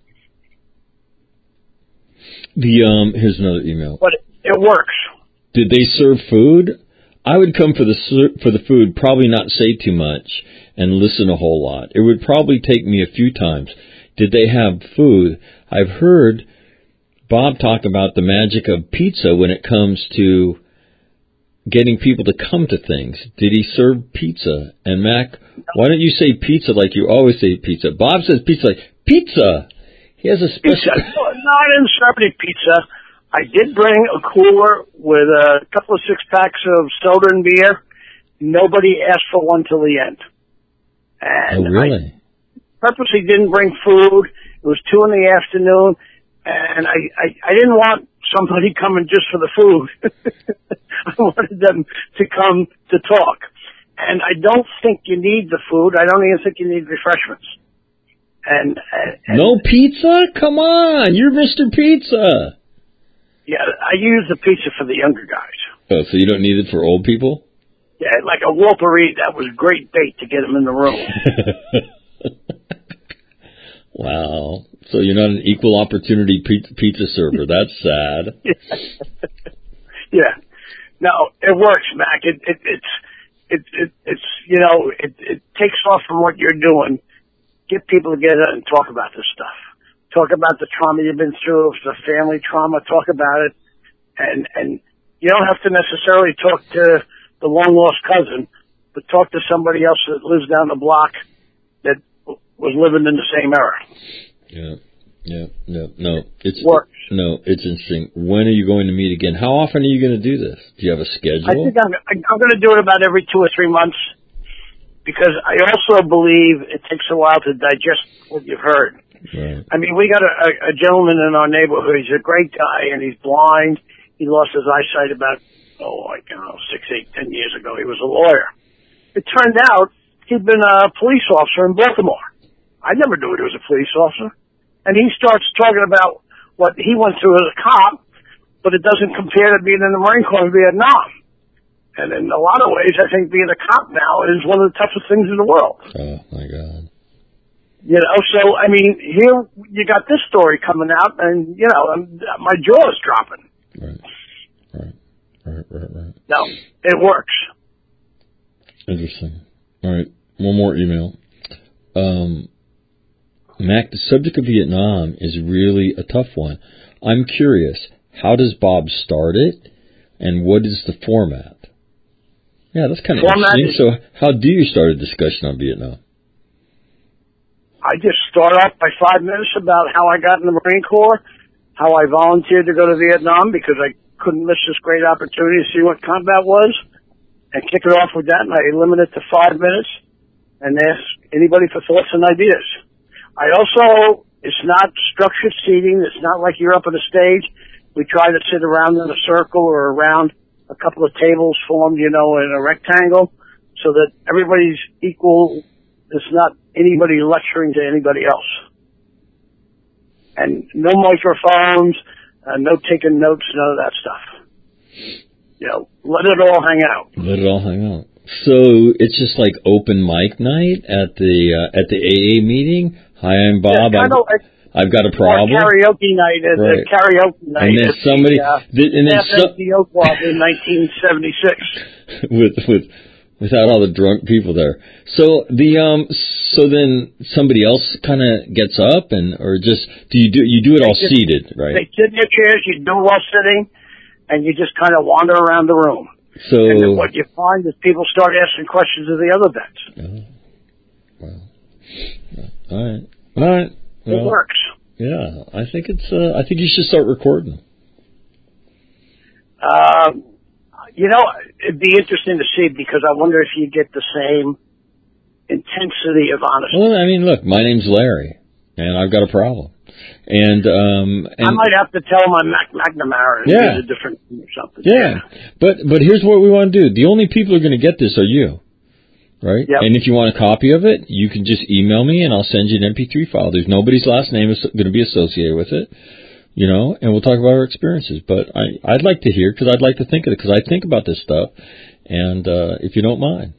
The um, here's another email. But it, it works. Did they serve food? I would come for the ser- for the food, probably not say too much and listen a whole lot. It would probably take me a few times. Did they have food? I've heard Bob talk about the magic of pizza when it comes to getting people to come to things. Did he serve pizza? And Mac, why don't you say pizza like you always say pizza? Bob says pizza like pizza. He has a special. Pizza. No, I didn't serve any pizza. I did bring a cooler with a couple of six packs of soda and beer. Nobody asked for one till the end. And Oh, really? I purposely didn't bring food. It was two in the afternoon, and I, I, I didn't want somebody coming just for the food. I wanted them to come to talk. And I don't think you need the food. I don't even think you need refreshments. And, and, and No pizza? Come on, you're Mister Pizza. yeah, I use the pizza for the younger guys. Oh, so you don't need it for old people? Yeah, like a Walter Reed, that was great bait to get them in the room. Wow. So you're not an equal opportunity pizza, pizza server. That's sad. Yeah. No, it works, Mac. It, it, it's, it, it, it's, you know, it, it takes off from what you're doing. Get people together and talk about this stuff. Talk about the trauma you've been through, the family trauma, talk about it. And, and you don't have to necessarily talk to the long lost cousin, but talk to somebody else that lives down the block that was living in the same era. Yeah. Yeah. No, no. It's, Works. no, it's interesting. When are you going to meet again? How often are you going to do this? Do you have a schedule? I think I'm, I'm going to do it about every two or three months because I also believe it takes a while to digest what you've heard. Right. I mean, we got a, a, a gentleman in our neighborhood. He's a great guy, and he's blind. He lost his eyesight about, oh, I don't know, six, eight, ten years ago. He was a lawyer. It turned out he'd been a police officer in Baltimore. I never knew he was a police officer. And he starts talking about what he went through as a cop, but it doesn't compare to being in the Marine Corps in Vietnam. And in a lot of ways, I think being a cop now is one of the toughest things in the world. Oh, my God. You know, so, I mean, here you got this story coming out, and, you know, I'm, my jaw is dropping. Right. Right. Right, right, right. No, it works. Interesting. All right. One more email. Um, Mac, the subject of Vietnam is really a tough one. I'm curious, how does Bob start it? and what is the format? Yeah, that's kind of Format interesting. is- So how do you start a discussion on Vietnam? I just start off by five minutes about how I got in the Marine Corps, how I volunteered to go to Vietnam because I couldn't miss this great opportunity to see what combat was, and kick it off with that, and I limit it to five minutes and ask anybody for thoughts and ideas. I also, it's not structured seating. It's not like you're up on a stage. We try to sit around in a circle or around a couple of tables formed, you know, in a rectangle so that everybody's equal. It's not anybody lecturing to anybody else. And no microphones, uh, no taking notes, none of that stuff. You know, let it all hang out. Let it all hang out. So it's just like open mic night at the uh, at the A A meeting. Hi, I'm Bob. Yeah, I've, like, I've got a problem. Karaoke night at Right. the karaoke night. And then at somebody, the, uh, th- and then so, the Oak Club in nineteen seventy-six. with with without all the drunk people there. So the um, so then somebody else kind of gets up and or just do you do you do it all just, seated, right? They sit in their chairs. You do it while sitting, and you just kind of wander around the room. So and then what you find is people start asking questions of the other vets. Oh, well, all right, all right. Well, it works. Yeah, I think it's. Uh, I think you should start recording. Um, you know, it'd be interesting to see because I wonder if you get the same intensity of honesty. Well, I mean, look, my name's Larry, and I've got a problem, and um, and I might have to tell my Mac McNamara and yeah. use a different or something. Yeah. yeah, but but here's what we want to do. The only people who are going to get this are you. Right? Yep. And if you want a copy of it, you can just email me and I'll send you an M P three file. There's nobody's last name is going to be associated with it, you know, and we'll talk about our experiences. But I, I'd like to hear because I'd like to think of it because I think about this stuff, and uh, if you don't mind.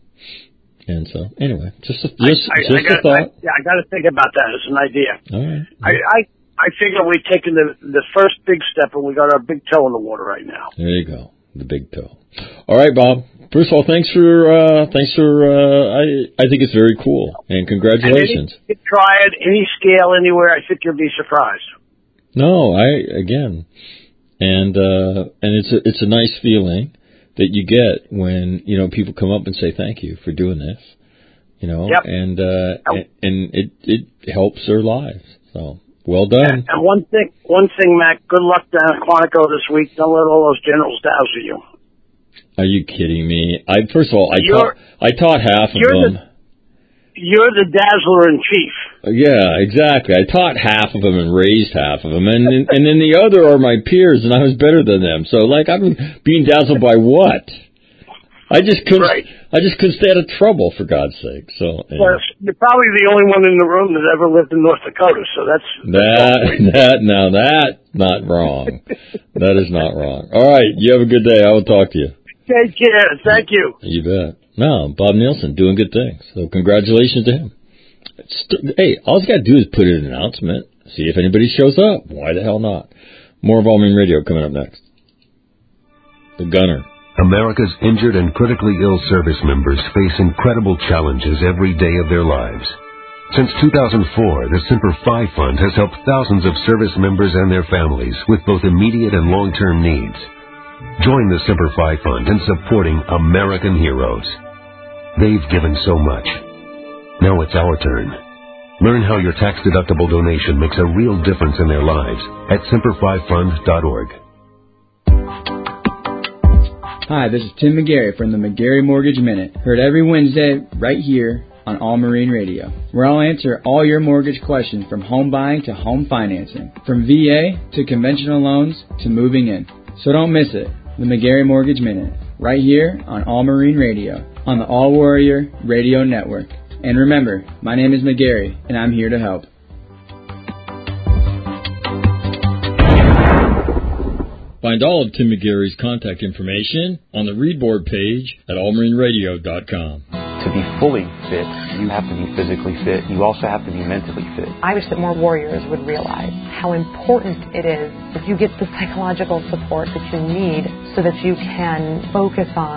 And so, anyway, just a, just, I, I, just I gotta, a thought. I, yeah, I got to think about that as an idea. All right. I, I I figure we've taken the the first big step and we got our big toe in the water right now. There you go, the big toe. All right, Bob. First of all, thanks for uh, thanks for. Uh, I I think it's very cool, and congratulations. And any, you try it any scale anywhere. I think you'll be surprised. No, I again, and uh, and it's a it's a nice feeling that you get when you know people come up and say thank you for doing this, you know, yep. and uh, and, and it it helps their lives. So well done. And one thing, one thing, Mac. Good luck down at Quantico this week. Don't let all those generals dazzle you. Are you kidding me? I first of all, I you're, taught I taught half of them. The, you're the dazzler in chief. Yeah, exactly. I taught half of them and raised half of them, and and then the other are my peers, and I was better than them. So, like, I'm being dazzled by what? I just couldn't. Right. I just couldn't stay out of trouble, for God's sake. So, anyway. Well, you're probably the only one in the room that ever lived in North Dakota. So that's that. That now that's not wrong. That is not wrong. All right, you have a good day. I will talk to you. Take care. Thank you. You bet. No, Bob Nielsen doing good things. So congratulations to him. St- hey, all you got to do is put in an announcement. See if anybody shows up. Why the hell not? More of All Marine Radio coming up next. The Gunner. America's injured and critically ill service members face incredible challenges every day of their lives. Since two thousand four, the Semper Fi Fund has helped thousands of service members and their families with both immediate and long-term needs. Join the Semper Fi Fund in supporting American heroes. They've given so much. Now it's our turn. Learn how your tax-deductible donation makes a real difference in their lives at semper fi fund dot org. Hi, this is Tim McGarry from the McGarry Mortgage Minute, heard every Wednesday right here on All Marine Radio, where I'll answer all your mortgage questions from home buying to home financing, from V A to conventional loans to moving in. So don't miss it, the McGarry Mortgage Minute, right here on All Marine Radio, on the All Warrior Radio Network. And remember, my name is McGarry, and I'm here to help. Find all of Tim McGarry's contact information on the Readboard page at all marine radio dot com. To be fully fit, you have to be physically fit. You also have to be mentally fit. I wish that more warriors would realize how important it is that you get the psychological support that you need so that you can focus on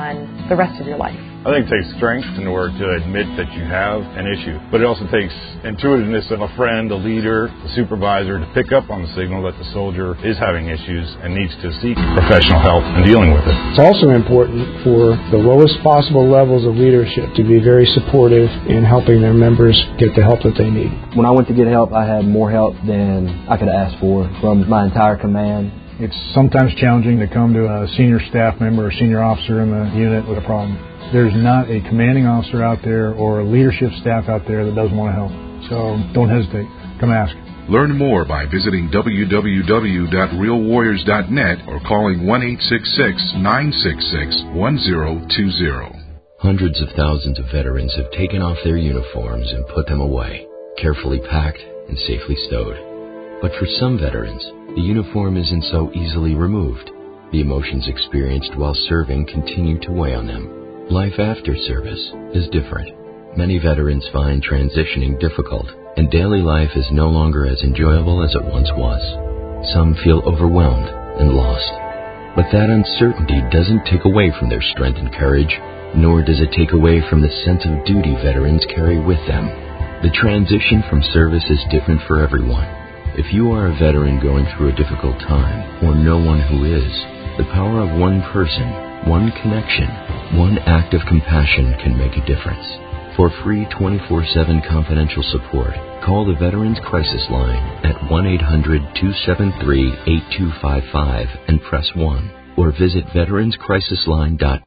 the rest of your life. I think it takes strength in order to admit that you have an issue, but it also takes intuitiveness of a friend, a leader, a supervisor to pick up on the signal that the soldier is having issues and needs to seek professional help in dealing with it. It's also important for the lowest possible levels of leadership to be very supportive in helping their members get the help that they need. When I went to get help, I had more help than I could ask for from my entire command. It's sometimes challenging to come to a senior staff member or senior officer in the unit with a problem. There's not a commanding officer out there or a leadership staff out there that doesn't want to help. So don't hesitate. Come ask. Learn more by visiting w w w dot real warriors dot net or calling one eight six six, nine six six, one zero two zero. Hundreds of thousands of veterans have taken off their uniforms and put them away, carefully packed and safely stowed. But for some veterans, the uniform isn't so easily removed. The emotions experienced while serving continue to weigh on them. Life after service is different. Many veterans find transitioning difficult, and daily life is no longer as enjoyable as it once was. Some feel overwhelmed and lost. But that uncertainty doesn't take away from their strength and courage, nor does it take away from the sense of duty veterans carry with them. The transition from service is different for everyone. If you are a veteran going through a difficult time, or know one who is, the power of one person, one connection, one act of compassion can make a difference. For free twenty-four seven confidential support, call the Veterans Crisis Line at one eight hundred, two seven three, eight two five five and press one, or visit veterans crisis line dot com.